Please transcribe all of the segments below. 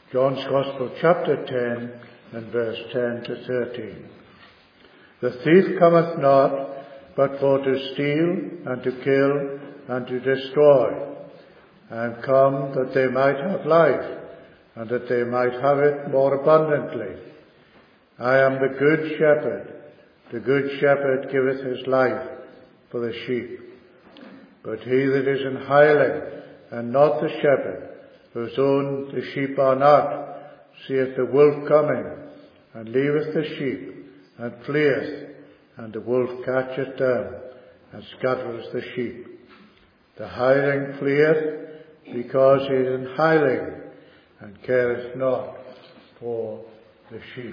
John's Gospel, chapter 10, and verse 10 to 13. The thief cometh not, but for to steal, and to kill, and to destroy. I am come that they might have life, and that they might have it more abundantly. I am the good shepherd. The good shepherd giveth his life for the sheep. But he that is an hireling, and not the shepherd, whose own the sheep are not, seeth the wolf coming, and leaveth the sheep, and fleeth, and the wolf catcheth them, and scattereth the sheep. The hireling fleeth, because he is an hireling, and careth not for the sheep.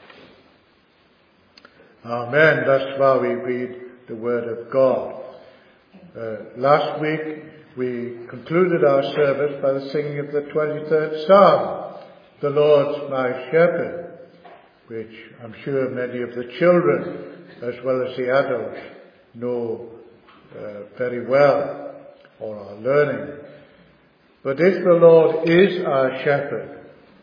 Amen. Thus far we read the word of God. Last week we concluded our service by the singing of the 23rd Psalm, "The Lord's my shepherd," which I'm sure many of the children, as well as the adults, know very well, or are learning. But if the Lord is our shepherd,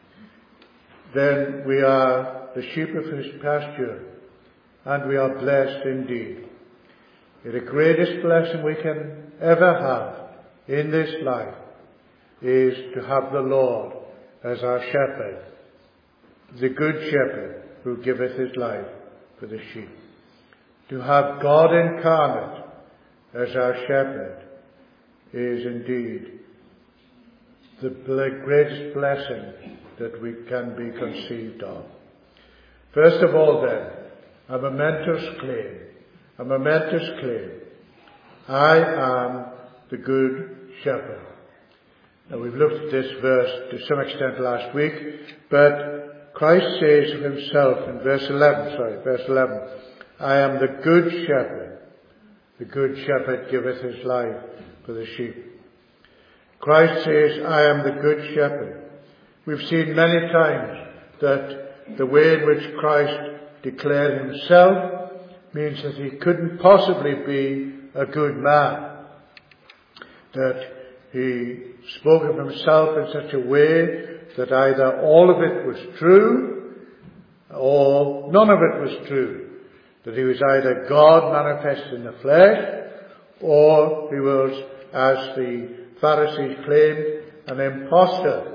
then we are the sheep of his pasture, and we are blessed indeed. The greatest blessing we can ever have in this life is to have the Lord as our shepherd, the good shepherd who giveth his life for the sheep. To have God incarnate as our shepherd is indeed the greatest blessing that we can be conceived of. First of all then, a momentous claim. A momentous claim. I am the good shepherd. Now we've looked at this verse to some extent last week, but Christ says of himself in verse 11, I am the good shepherd. The good shepherd giveth his life for the sheep. Christ says, I am the good shepherd. We've seen many times that the way in which Christ declared himself means that he couldn't possibly be a good man. That he spoke of himself in such a way that either all of it was true or none of it was true. That he was either God manifest in the flesh, or he was, as the Pharisees claimed, an impostor.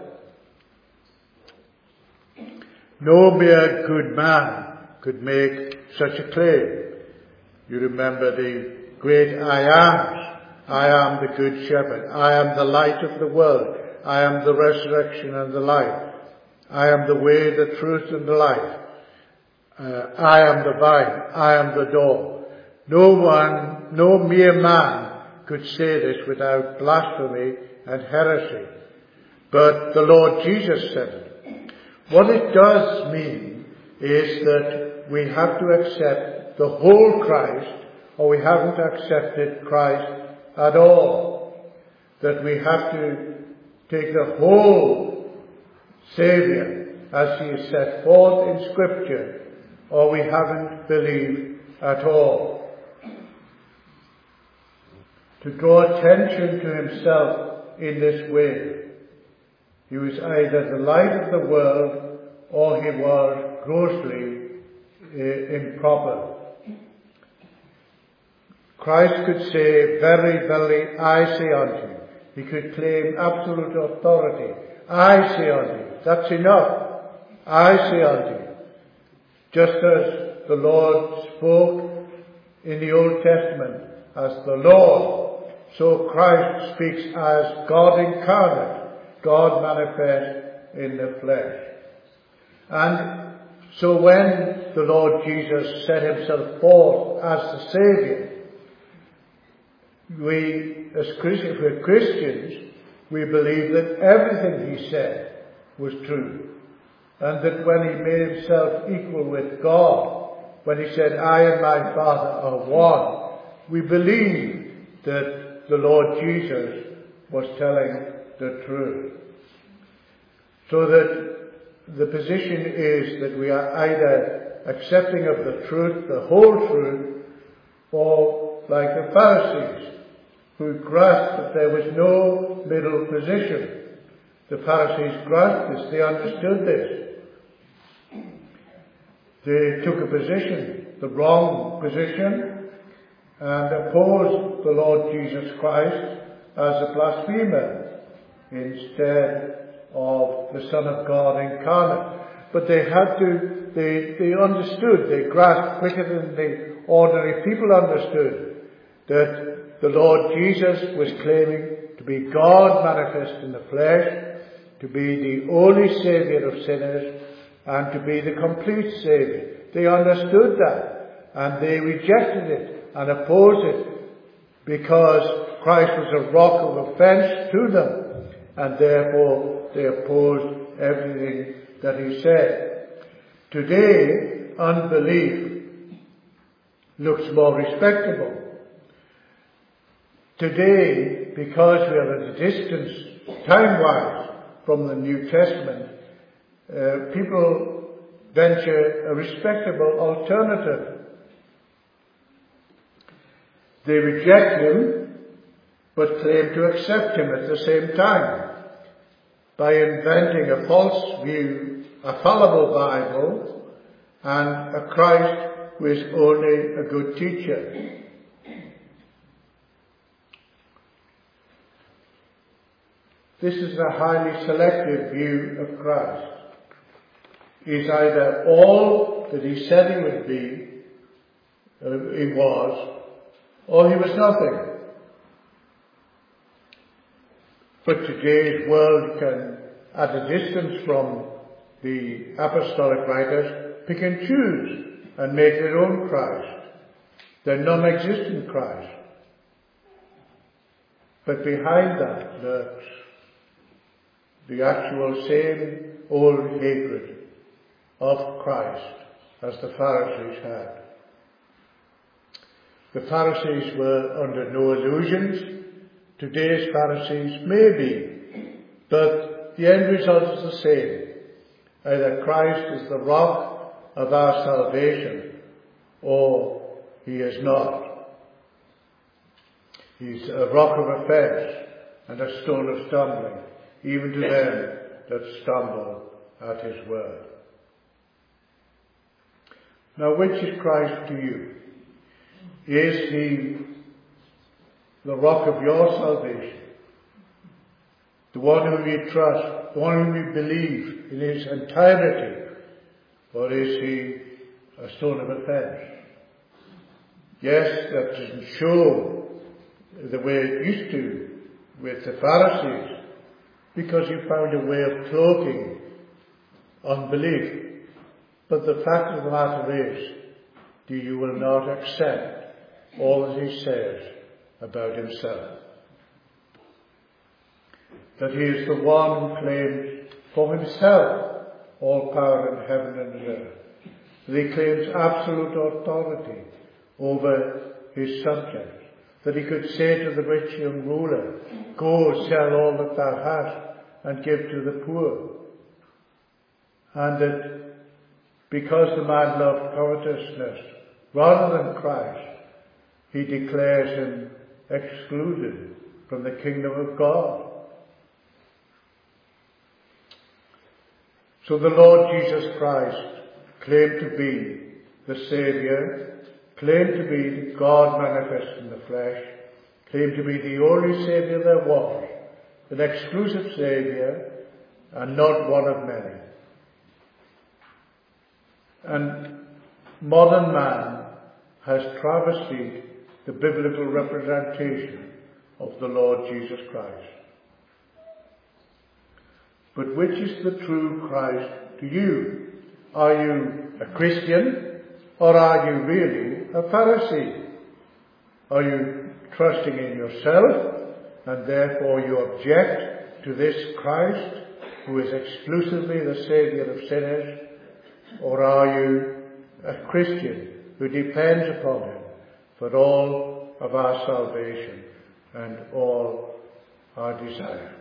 No mere good man could make such a claim. You remember the great I ams. I am the good shepherd. I am the light of the world. I am the resurrection and the life. I am the way, the truth, and the life. I am the vine. I am the door. No mere man could say this without blasphemy and heresy. But the Lord Jesus said it. What it does mean is that we have to accept the whole Christ, or we haven't accepted Christ at all. That we have to take the whole Saviour as he is set forth in Scripture, or we haven't believed at all. To draw attention to himself in this way, he was either the light of the world, or he was grossly improper. Christ could say, very, very, I say unto you. He could claim absolute authority. I say unto you. That's enough. I say unto you. Just as the Lord spoke in the Old Testament as the Lord, so Christ speaks as God incarnate, God manifest in the flesh. And so when the Lord Jesus set himself forth as the Saviour, we, as Christians, we believe that everything he said was true. And that when he made himself equal with God, when he said, I and my Father are one, we believe that the Lord Jesus was telling the truth. So that the position is that we are either accepting of the truth, the whole truth, or like the Pharisees, who grasped that there was no middle position, The Pharisees grasped this, they understood this. They took a position, the wrong position, and opposed the Lord Jesus Christ as a blasphemer instead of the Son of God incarnate. But they understood, they grasped quicker than the ordinary people understood, that the Lord Jesus was claiming to be God manifest in the flesh, to be the only Saviour of sinners, and to be the complete Saviour. They understood that, and they rejected it and opposed it, because Christ was a rock of offence to them, and therefore they opposed everything that he said. Today, unbelief looks more respectable. Today, because we are at a distance, time-wise, from the New Testament, people venture a respectable alternative. They reject him, but claim to accept him at the same time, by inventing a false view, a fallible Bible, and a Christ who is only a good teacher. This is a highly selective view of Christ. He's either all that he said he would be, he was, or he was nothing. But today's world can, at a distance from the apostolic writers, pick and choose and make their own Christ, their non-existent Christ. But behind that lurks the actual same old hatred of Christ as the Pharisees had. The Pharisees were under no illusions. Today's Pharisees may be, but the end result is the same. Either Christ is the rock of our salvation, or he is not. He's a rock of offence and a stone of stumbling, even to them that stumble at his word. Now, which is Christ to you? Is he the rock of your salvation? The one whom you trust, the one whom you believe in his entirety? Or is he a stone of offence? Yes, that doesn't show the way it used to with the Pharisees, because you found a way of cloaking unbelief. But the fact of the matter is, you will not accept all that he says about himself. That he is the one who claims for himself all power in heaven and earth. That he claims absolute authority over his subjects. That he could say to the rich young ruler, "Go, sell all that thou hast and give to the poor." And that because the man loved covetousness rather than Christ, he declares him excluded from the kingdom of God. So the Lord Jesus Christ claimed to be the Saviour, claimed to be the God manifest in the flesh, claimed to be the only Saviour there was, an exclusive Saviour, and not one of many. And modern man has travestied the biblical representation of the Lord Jesus Christ. But which is the true Christ to you? Are you a Christian, or are you really a Pharisee? Are you trusting in yourself, and therefore you object to this Christ, who is exclusively the Saviour of sinners? Or are you a Christian who depends upon him for all of our salvation and all our desire?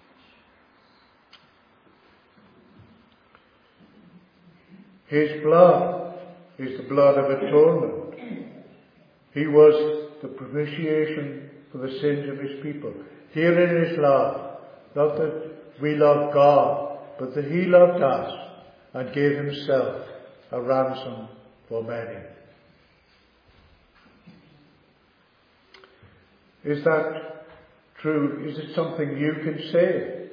His blood is the blood of atonement. He was the propitiation for the sins of his people. Herein is love, not that we love God, but that he loved us and gave himself a ransom for many. Is that true? Is it something you can say?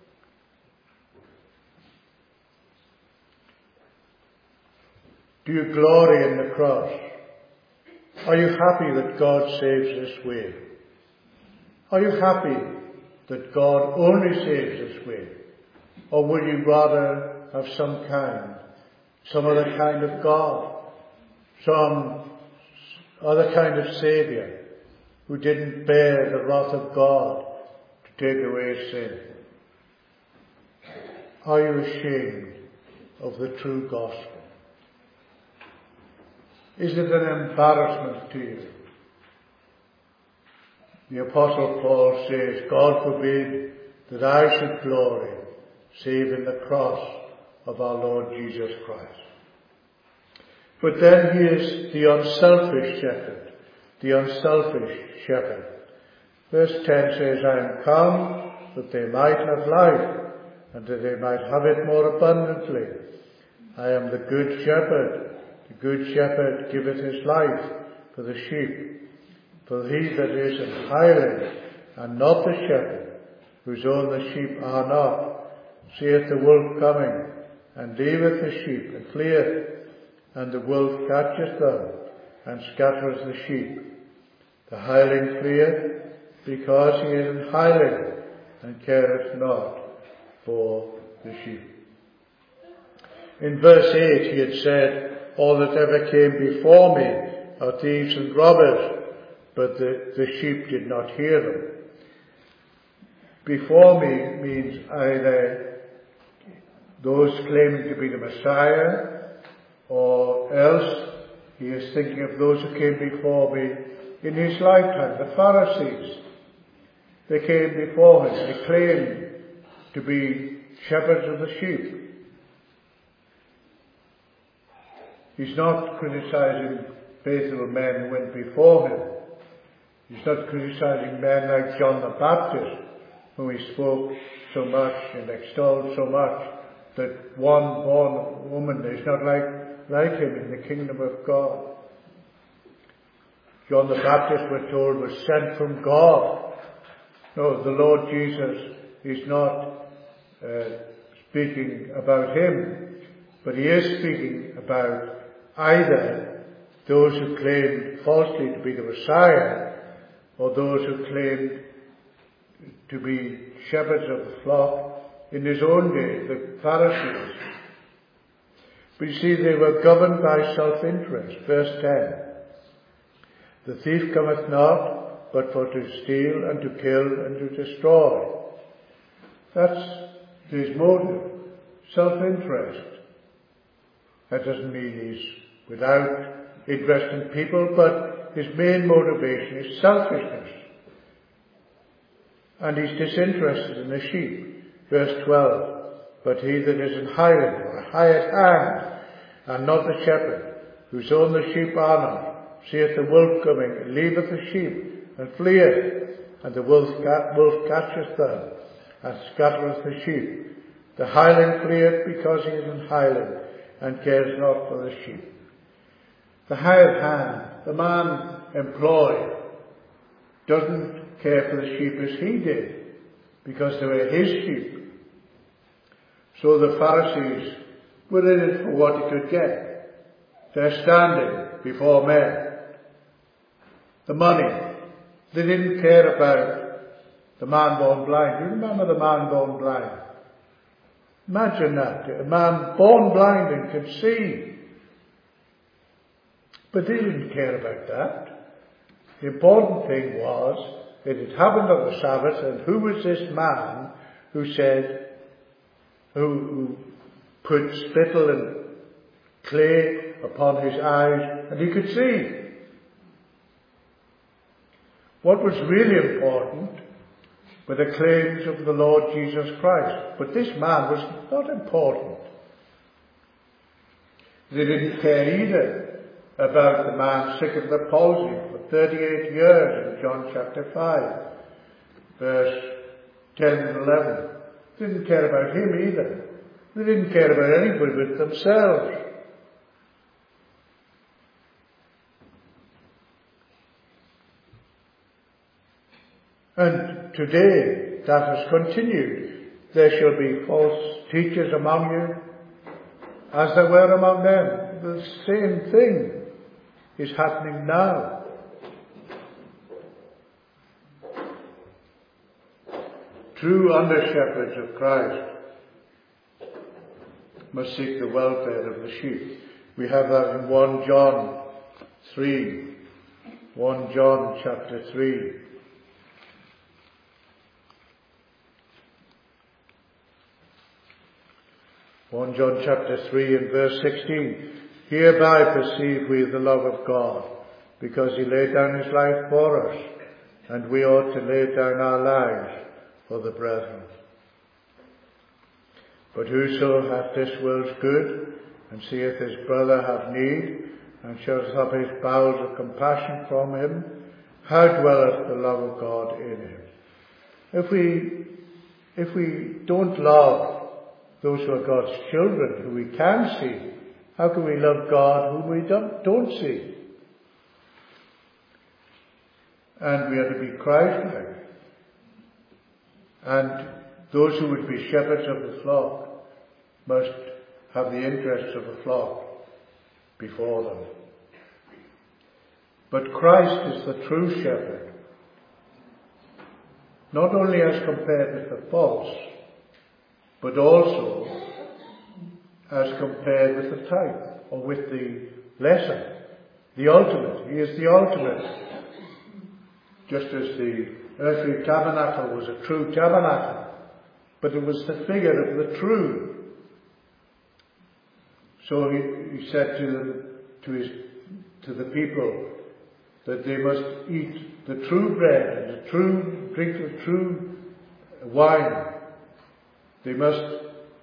Do you glory in the cross? Are you happy that God saves this way? Are you happy that God only saves this way? Or would you rather have some other kind of God, some other kind of Saviour who didn't bear the wrath of God to take away sin? Are you ashamed of the true gospel? Is it an embarrassment to you? The Apostle Paul says, God forbid that I should glory save in the cross of our Lord Jesus Christ. But then he is the unselfish shepherd, Verse 10 says, I am come that they might have life, and that they might have it more abundantly. I am the good shepherd. The good shepherd giveth his life for the sheep. For he that is an hireling, and not the shepherd, whose own the sheep are not, seeth the wolf coming, and leaveth the sheep, and fleeth, and the wolf catcheth them, and scattereth the sheep. The hireling fleeth, because he is an hireling, and careth not for the sheep. In verse 8 he had said, all that ever came before me are thieves and robbers, but the sheep did not hear them. Before me means either those claiming to be the Messiah, or else he is thinking of those who came before me in his lifetime, the Pharisees. They came before him. They claimed to be shepherds of the sheep. He's not criticizing faithful men who went before him. He's not criticizing men like John the Baptist, whom he spoke so much and extolled so much that one born woman is not like him in the kingdom of God. John the Baptist, we're told, was sent from God. No, the Lord Jesus is not speaking about him, but he is speaking about either those who claimed falsely to be the Messiah, or those who claimed to be shepherds of the flock in his own day, the Pharisees. But you see, they were governed by self-interest. Verse 10. The thief cometh not, but for to steal and to kill and to destroy. That's his motive. Self-interest. That doesn't mean he's without interest in people, but his main motivation is selfishness. And he's disinterested in the sheep. Verse 12. But he that is an hireling, or a hired hand, and not the shepherd, whose own the sheep are not, seeth the wolf coming, and leaveth the sheep, and fleeth, and the wolf catcheth them, and scattereth the sheep. The hireling fleeth, because he is an hireling, and cares not for the sheep. The hired hand, the man employed, doesn't care for the sheep as he did, because they were his sheep. So the Pharisees were in it for what he could get. Their standing before men. The money. They didn't care about the man born blind. You remember the man born blind? Imagine that. A man born blind and could see. But they didn't care about that. The important thing was that it happened on the Sabbath, and who was this man who said, who put spittle and clay upon his eyes and he could see? What was really important were the claims of the Lord Jesus Christ. But this man was not important. They didn't care either about the man sick of the palsy for 38 years in John chapter 5, verse 10 and 11. They didn't care about him either. They didn't care about anybody but themselves. And today that has continued. There shall be false teachers among you, as there were among them. The same thing is happening now. True under-shepherds of Christ must seek the welfare of the sheep. We have that in 1 John 3. 1 John chapter 3. John chapter 3 and verse 16. Hereby perceive we the love of God, because he laid down his life for us, and we ought to lay down our lives for the brethren. But whoso hath this world's good, and seeth his brother have need, and shutteth up his bowels of compassion from him, how dwelleth the love of God in him? If we don't love those who are God's children, who we can see, how can we love God whom we don't see? And we are to be Christ-like. And those who would be shepherds of the flock must have the interests of the flock before them. But Christ is the true shepherd, not only as compared with the false, but also as compared with the type, or with the lesser, the ultimate. He is the ultimate. Just as the earthly tabernacle was a true tabernacle, but it was the figure of the true. So he said to the people that they must eat the true bread and drink the true wine. They must,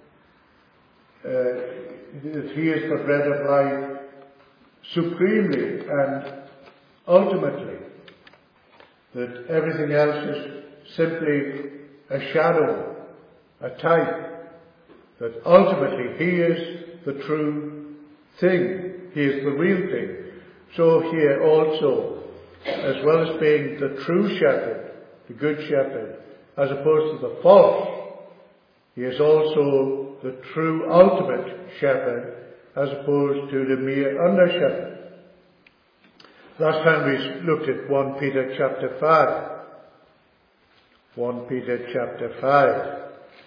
that he is the bread of life supremely and ultimately. That everything else is simply a shadow, a type. That ultimately he is the true thing. He is the real thing. So here also, as well as being the true shepherd, the good shepherd, as opposed to the false, he is also the true ultimate shepherd, as opposed to the mere under-shepherd. Last time we looked at 1 Peter chapter 5. 1 Peter chapter 5.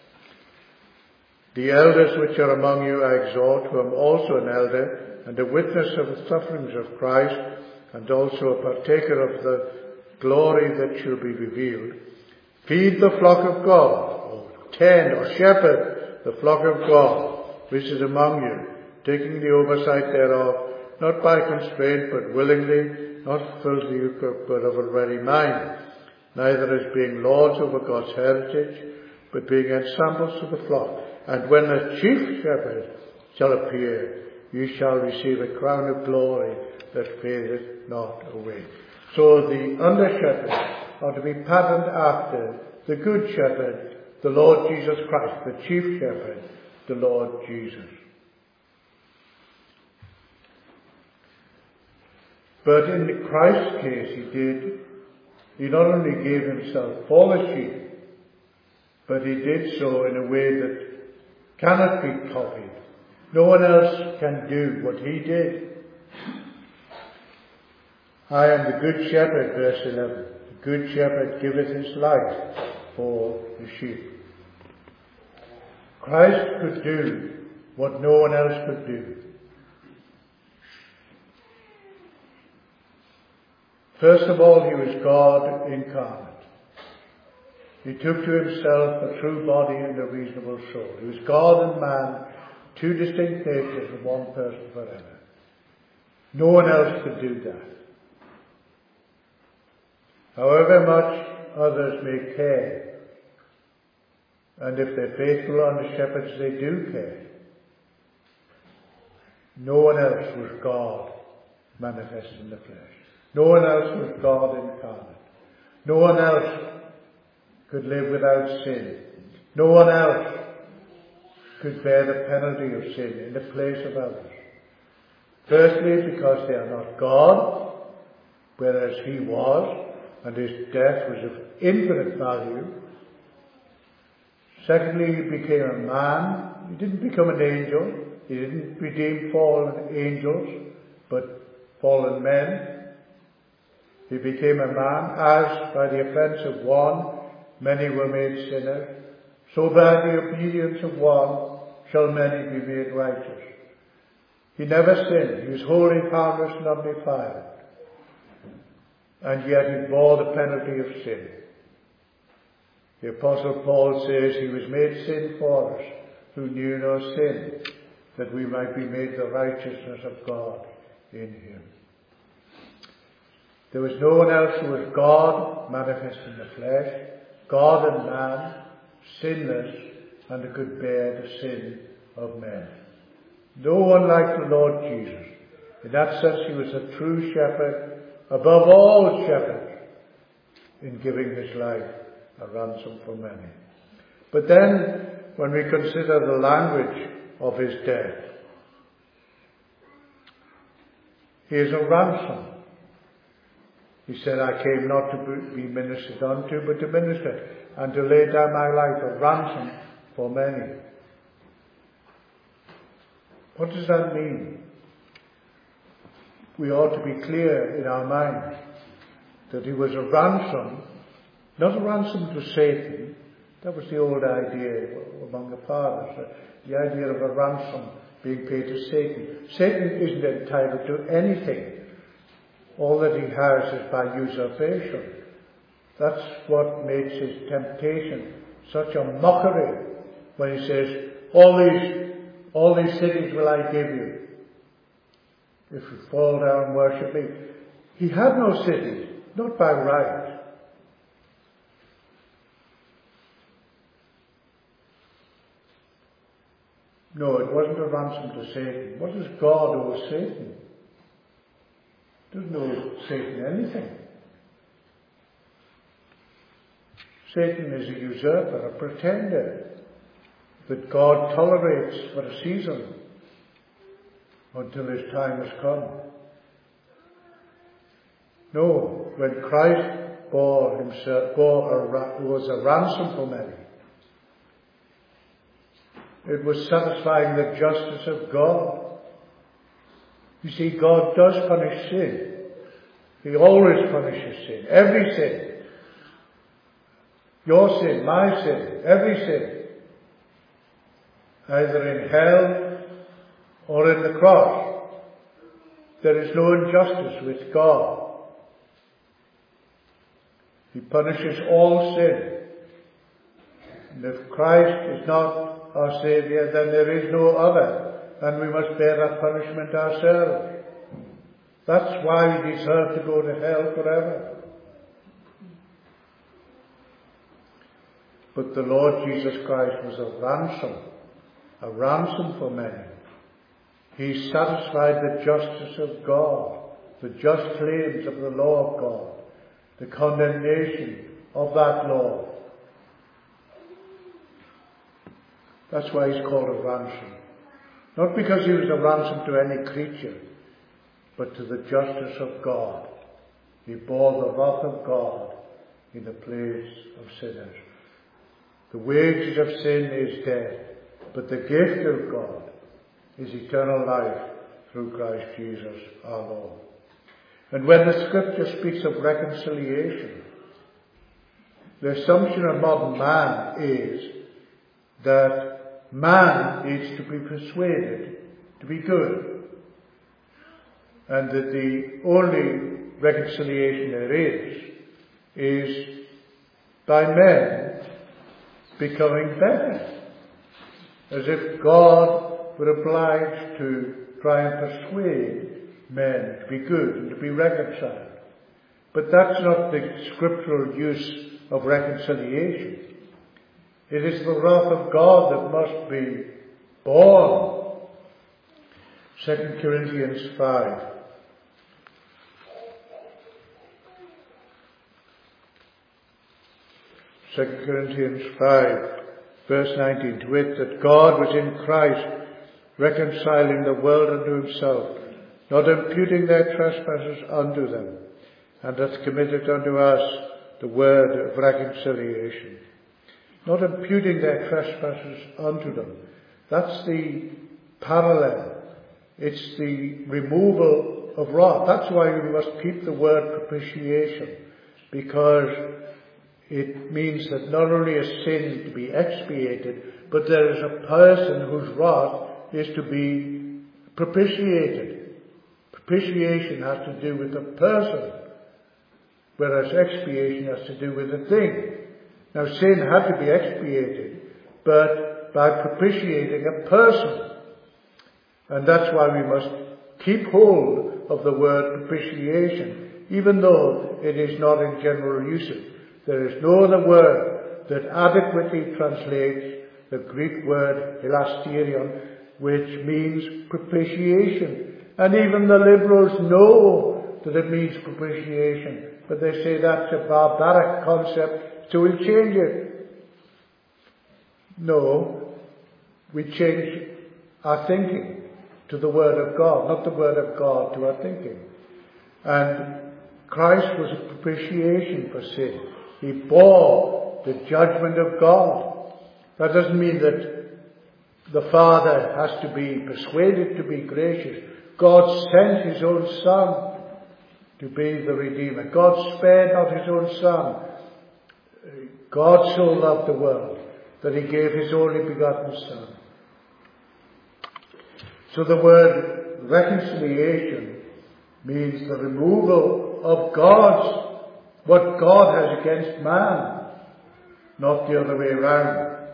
The elders which are among you I exhort, who am also an elder, and a witness of the sufferings of Christ, and also a partaker of the glory that shall be revealed. Feed the flock of God, or tend or shepherd the flock of God, which is among you, taking the oversight thereof, not by constraint, but willingly, not filthy, but of a ready mind, neither as being lords over God's heritage, but being ensambles of the flock. And when the chief shepherd shall appear, you shall receive a crown of glory that fadeth not away. So the under-shepherds are to be patterned after the good shepherd, the Lord Jesus Christ, the chief shepherd, the Lord Jesus. But in Christ's case, he not only gave himself for the sheep, but he did so in a way that cannot be copied. No one else can do what he did. I am the good shepherd, verse 11. The good shepherd giveth his life for the sheep. Christ could do what no one else could do. First of all, he was God incarnate. He took to himself a true body and a reasonable soul. He was God and man, two distinct natures of one person forever. No one else could do that. However much others may care, and if they're faithful under shepherds, they do care, no one else was God manifest in the flesh. No one else was God incarnate. No one else could live without sin. No one else could bear the penalty of sin in the place of others. Firstly, because they are not God, whereas he was, and his death was of infinite value. Secondly, he became a man. He didn't become an angel. He didn't redeem fallen angels, but fallen men. He became a man, as by the offence of one, many were made sinners, so by the obedience of one shall many be made righteous. He never sinned. He was holy, harmless, and undefiled. And yet he bore the penalty of sin. The Apostle Paul says he was made sin for us, who knew no sin, that we might be made the righteousness of God in him. There was no one else who was God, manifest in the flesh, God and man, sinless, and who could bear the sin of men. No one like the Lord Jesus. In that sense, he was a true shepherd, above all shepherds, in giving his life a ransom for many. But then, when we consider the language of his death, he is a ransom. He said, I came not to be ministered unto, but to minister, and to lay down my life a ransom for many. What does that mean? We ought to be clear in our minds that he was a ransom, not a ransom to Satan. That was the old idea among the fathers, the idea of a ransom being paid to Satan. Satan isn't entitled to anything. All that he has is by usurpation. That's what makes his temptation such a mockery when he says, all these cities will I give you if you fall down and worship me. He had no cities, not by right. No, it wasn't a ransom to Satan. What does God owe Satan? He doesn't owe Satan anything. Satan is a usurper, a pretender that God tolerates for a season until his time has come. No, when Christ was a ransom for many, it was satisfying the justice of God. You see, God does punish sin. He always punishes sin. Every sin. Your sin, my sin, every sin. Either in hell or in the cross. There is no injustice with God. He punishes all sin. And if Christ is not our Saviour, then there is no other, and we must bear that punishment ourselves. That's why we deserve to go to hell forever. But the Lord Jesus Christ was a ransom for many. He satisfied the justice of God, the just claims of the law of God, the condemnation of that law. That's why he's called a ransom. Not because he was a ransom to any creature, but to the justice of God. He bore the wrath of God in the place of sinners. The wages of sin is death, but the gift of God is eternal life through Christ Jesus our Lord. And when the Scripture speaks of reconciliation, the assumption of modern man is that man needs to be persuaded to be good, and that the only reconciliation there is by men becoming better, as if God were obliged to try and persuade men to be good and to be reconciled. But that's not the scriptural use of reconciliation. It is the wrath of God that must be borne. 2 Corinthians 5. Second Corinthians 5 Verse 19, to wit, that God was in Christ, reconciling the world unto himself, not imputing their trespasses unto them, and hath committed unto us the word of reconciliation. Not imputing their trespasses unto them. That's the parallel. It's the removal of wrath. That's why we must keep the word propitiation, because it means that not only is sin to be expiated, but there is a person whose wrath is to be propitiated. Propitiation has to do with the person, whereas expiation has to do with the thing. Now, sin had to be expiated, but by propitiating a person. And that's why we must keep hold of the word propitiation, even though it is not in general usage. There is no other word that adequately translates the Greek word hilasterion, which means propitiation. And even the liberals know that it means propitiation, but they say that's a barbaric concept, so we'll change it. No, we change our thinking to the Word of God, not the Word of God to our thinking. And Christ was a propitiation for sin. He bore the judgment of God. That doesn't mean that the Father has to be persuaded to be gracious. God sent his own Son to be the Redeemer. God spared not his own Son. God so loved the world that he gave his only begotten Son. So the word reconciliation means the removal of what God has against man, not the other way around.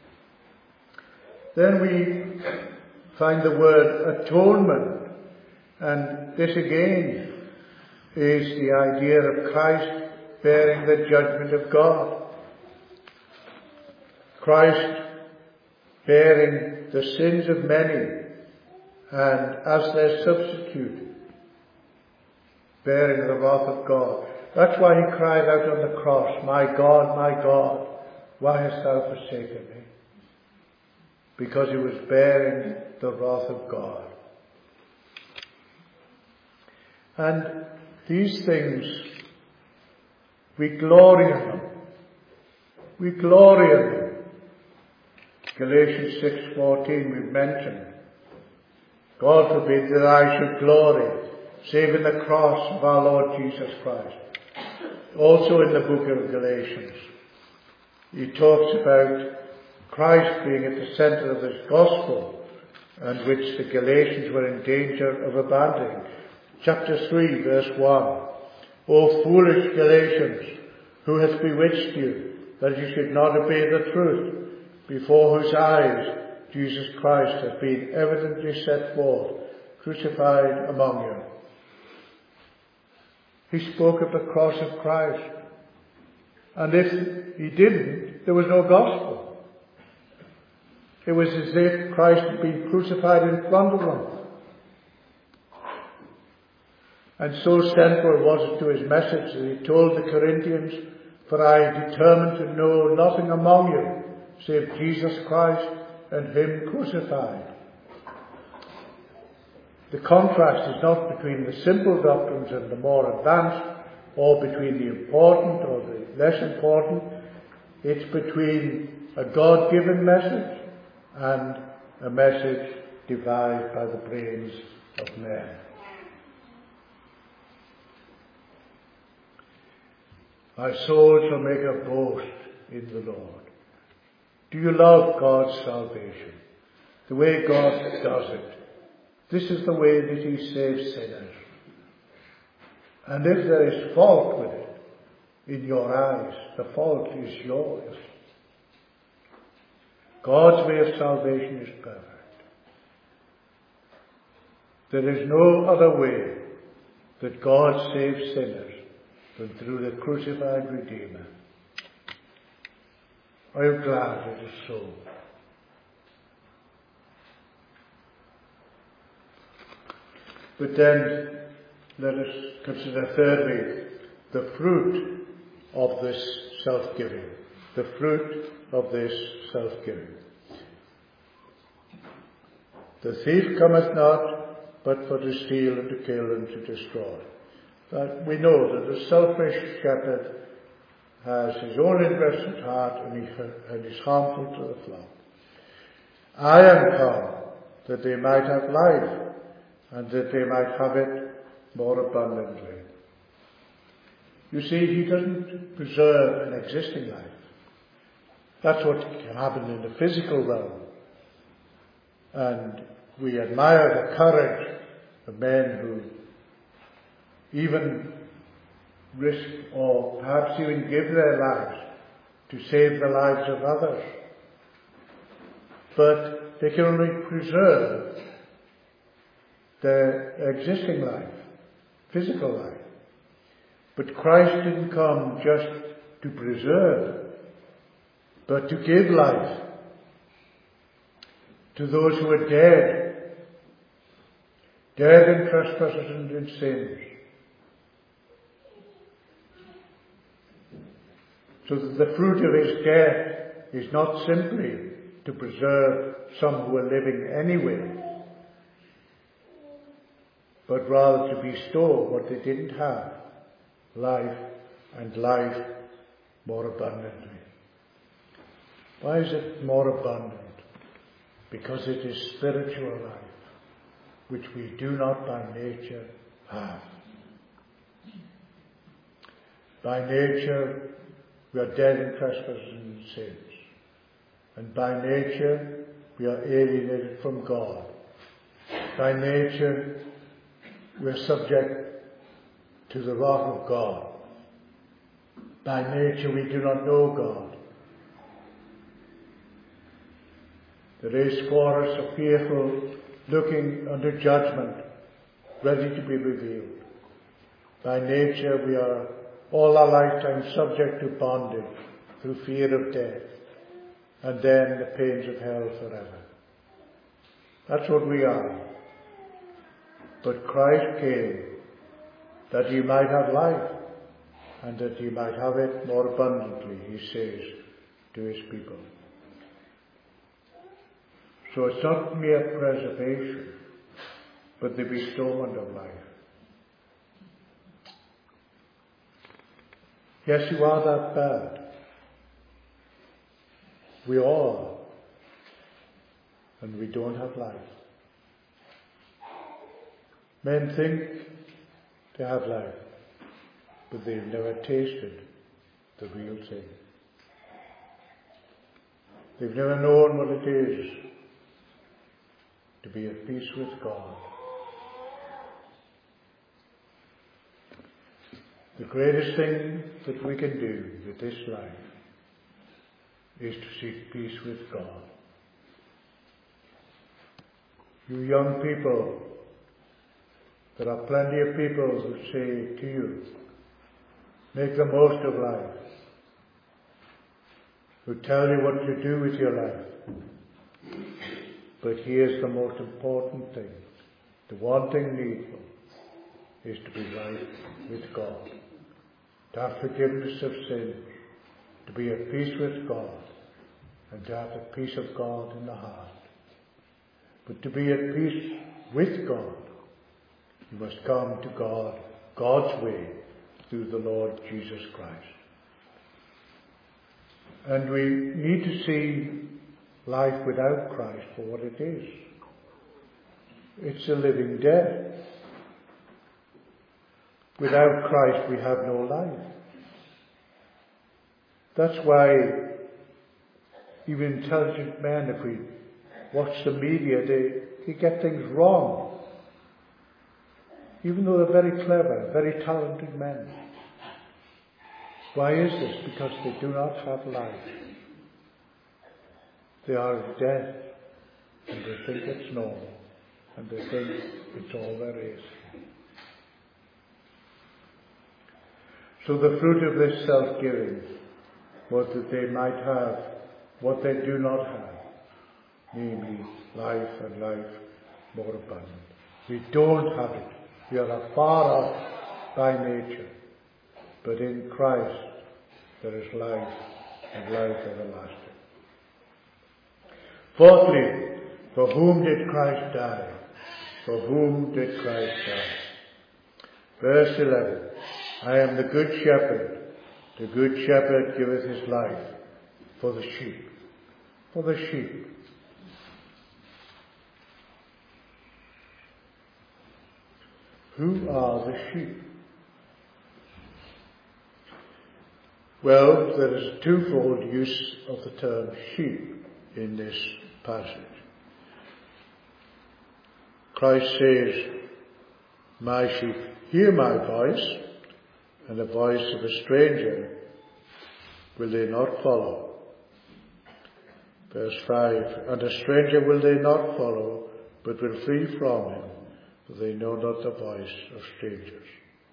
Then we find the word atonement, and this again is the idea of Christ bearing the judgment of God. Christ bearing the sins of many, and as their substitute, bearing the wrath of God. That's why he cried out on the cross, my God, why hast thou forsaken me? Because he was bearing the wrath of God. And these things, we glory in them. We glory in them. Galatians 6:14 we've mentioned. God forbid that I should glory, save in the cross of our Lord Jesus Christ. Also in the book of Galatians, he talks about Christ being at the center of his gospel, and which the Galatians were in danger of abandoning. Chapter 3, verse 1. O foolish Galatians, who hath bewitched you, that you should not obey the truth, before whose eyes Jesus Christ hath been evidently set forth, crucified among you. He spoke of the cross of Christ. And if he didn't, there was no gospel. It was as if Christ had been crucified in front of them. And so central was it to his message that he told the Corinthians, for I determined to know nothing among you, save Jesus Christ and him crucified. The contrast is not between the simple doctrines and the more advanced, or between the important or the less important. It's between a God-given message and a message devised by the brains of men. My soul shall make a boast in the Lord. Do you love God's salvation? The way God does it. This is the way that he saves sinners. And if there is fault with it in your eyes, the fault is yours. God's way of salvation is perfect. There is no other way that God saves sinners than through the crucified Redeemer. I am glad it is so. But then let us consider thirdly the fruit of this self-giving. the fruit of this self-giving. The thief cometh not, but for to steal and to kill and to destroy. But we know that the selfish shepherd has his own interest at heart and is harmful to the flock. I am come that they might have life, and that they might have it more abundantly. You see, he doesn't preserve an existing life. That's what can happen in the physical realm. And we admire the courage of men who even risk or perhaps even give their lives to save the lives of others. But they can only preserve their existing life, physical life. But Christ didn't come just to preserve, but to give life to those who are dead in trespasses and in sins. So that the fruit of his death is not simply to preserve some who are living anyway, but rather to bestow what they didn't have, life, and life more abundantly. Why is it more abundant? Because it is spiritual life, which we do not by nature have. By nature, we are dead in trespasses and sins. And by nature, we are alienated from God. By nature, we are subject to the wrath of God. By nature, we do not know God. The race for us are fearful, looking under judgment, ready to be revealed. By nature, we are all our lifetime subject to bondage through fear of death, and then the pains of hell forever. That's what we are. But Christ came that you might have life, and that you might have it more abundantly, he says to his people. So it's not mere preservation, but the bestowment of life. Yes, you are that bad. We are. And we don't have life. Men think they have life, but they've never tasted the real thing. They've never known what it is to be at peace with God. The greatest thing that we can do with this life is to seek peace with God. You young people, there are plenty of people who say to you, make the most of life, who tell you what to do with your life. But here's the most important thing. The one thing needful is to be right with God, to have forgiveness of sins, to be at peace with God, and to have the peace of God in the heart. But to be at peace with God, you must come to God, God's way, through the Lord Jesus Christ. And we need to see life without Christ for what it is. It's a living death. Without Christ we have no life. That's why even intelligent men, if we watch the media, they get things wrong. Even though they're very clever, very talented men. Why is this? Because they do not have life. They are dead, and they think it's normal, and they think it's all there is. So the fruit of this self-giving was that they might have what they do not have, namely life and life more abundant. We don't have it. We are afar off by nature. But in Christ there is life and life everlasting. Fourthly, for whom did Christ die? For whom did Christ die? Verse 11, I am the good shepherd. The good shepherd giveth his life for the sheep. For the sheep. Who are the sheep? Well, there is a twofold use of the term sheep in this passage. Christ says, my sheep hear my voice, and the voice of a stranger will they not follow. Verse 5, and a stranger will they not follow, but will flee from him, for they know not the voice of strangers.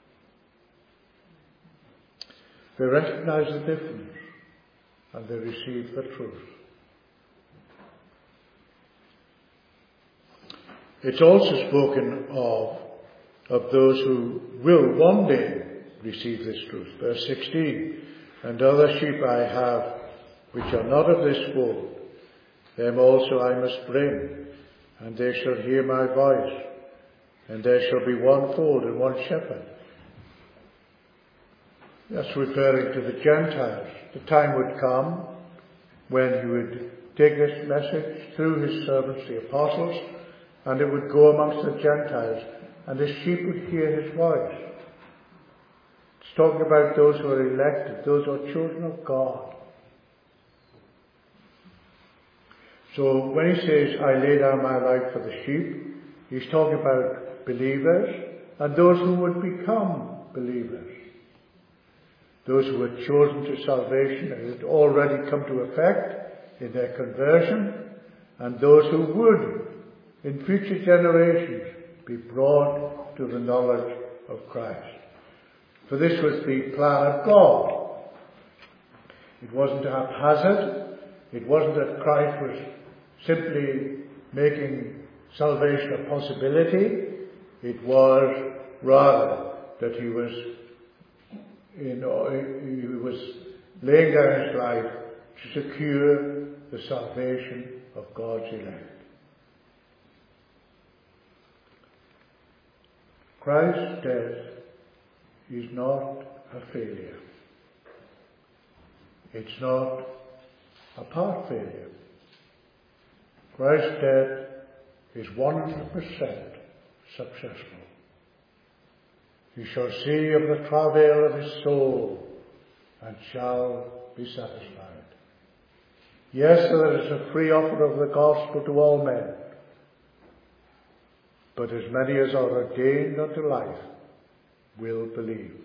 They recognize the difference, and they receive the truth. It's also spoken of those who will one day receive this truth. Verse 16, and other sheep I have, which are not of this fold, them also I must bring, and they shall hear my voice, and there shall be one fold and one shepherd. That's referring to the Gentiles. The time would come when he would take this message through his servants, the apostles, and it would go amongst the Gentiles, and the sheep would hear his voice. It's talking about those who are elected, those who are children of God. So when he says, I lay down my life for the sheep, he's talking about believers and those who would become believers. Those who were chosen to salvation and had already come to effect in their conversion, and those who would, in future generations, be brought to the knowledge of Christ. For this was the plan of God. It wasn't haphazard. It wasn't that Christ was simply making salvation a possibility. It was rather that he was laying down his life to secure the salvation of God's elect. Christ's death is not a failure. It's not a part failure. Christ's death is 100% successful. He shall see of the travail of his soul and shall be satisfied. Yes, there is a free offer of the gospel to all men, but as many as are ordained unto life will believe.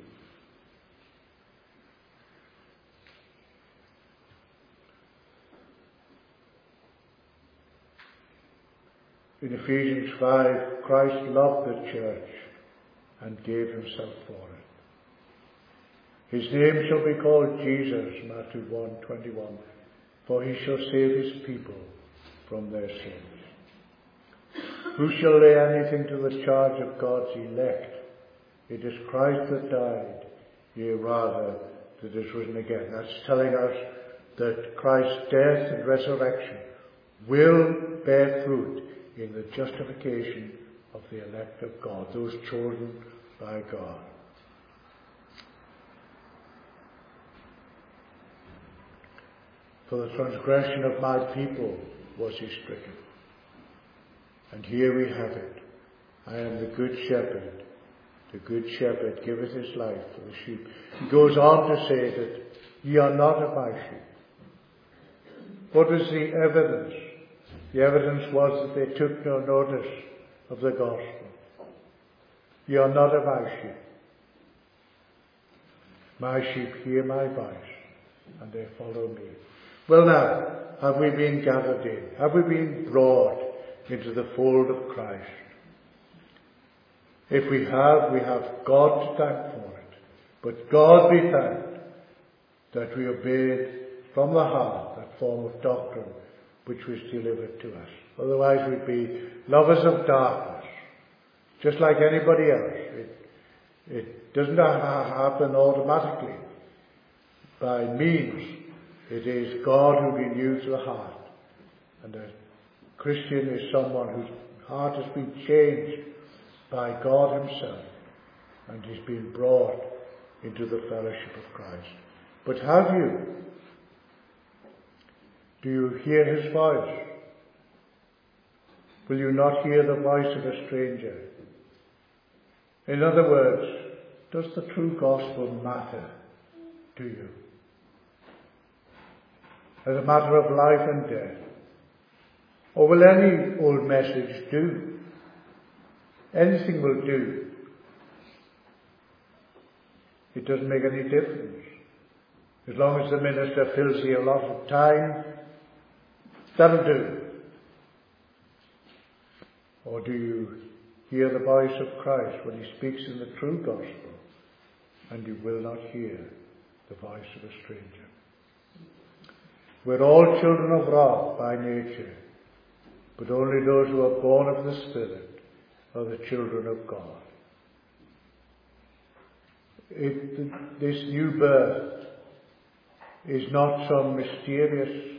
In Ephesians 5, Christ loved the church and gave himself for it. His name shall be called Jesus, Matthew 1:21, for he shall save his people from their sins. Who shall lay anything to the charge of God's elect? It is Christ that died, yea, rather, that is risen again. That's telling us that Christ's death and resurrection will bear fruit in the justification of the elect of God, those chosen by God. For the transgression of my people was he stricken. And here we have it. I am the good shepherd. The good shepherd giveth his life for the sheep. He goes on to say that ye are not of my sheep. What was the evidence? The evidence was that they took no notice of the gospel. Ye are not of my sheep. My sheep hear my voice, and they follow me. Well now, have we been gathered in? Have we been brought into the fold of Christ? If we have God to thank for it. But God be thanked that we obeyed from the heart that form of doctrine which was delivered to us. Otherwise we'd be lovers of darkness, just like anybody else. It doesn't happen automatically by means It is God who renews the heart. And a Christian is someone whose heart has been changed by God himself and is being brought into the fellowship of Christ. But have you? Do you hear his voice? Will you not hear the voice of a stranger? In other words, does the true gospel matter to you? As a matter of life and death? Or will any old message do? Anything will do. It doesn't make any difference. As long as the minister fills the allotted time, that'll do. Or do you hear the voice of Christ when he speaks in the true gospel, and you will not hear the voice of a stranger? We're all children of wrath by nature, but only those who are born of the Spirit are the children of God. This new birth is not some mysterious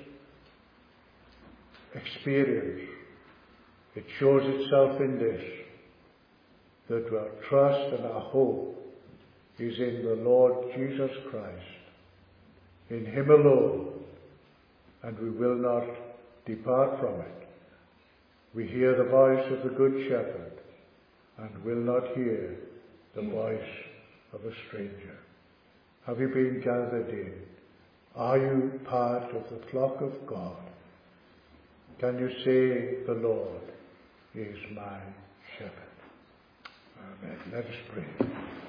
experience. It shows itself in this, that our trust and our hope is in the Lord Jesus Christ, in him alone, and we will not depart from it. We hear the voice of the Good Shepherd and will not hear the voice of a stranger. Have you been gathered in? Are you part of the flock of God? Can you say, the Lord is my shepherd? Amen. Let us pray.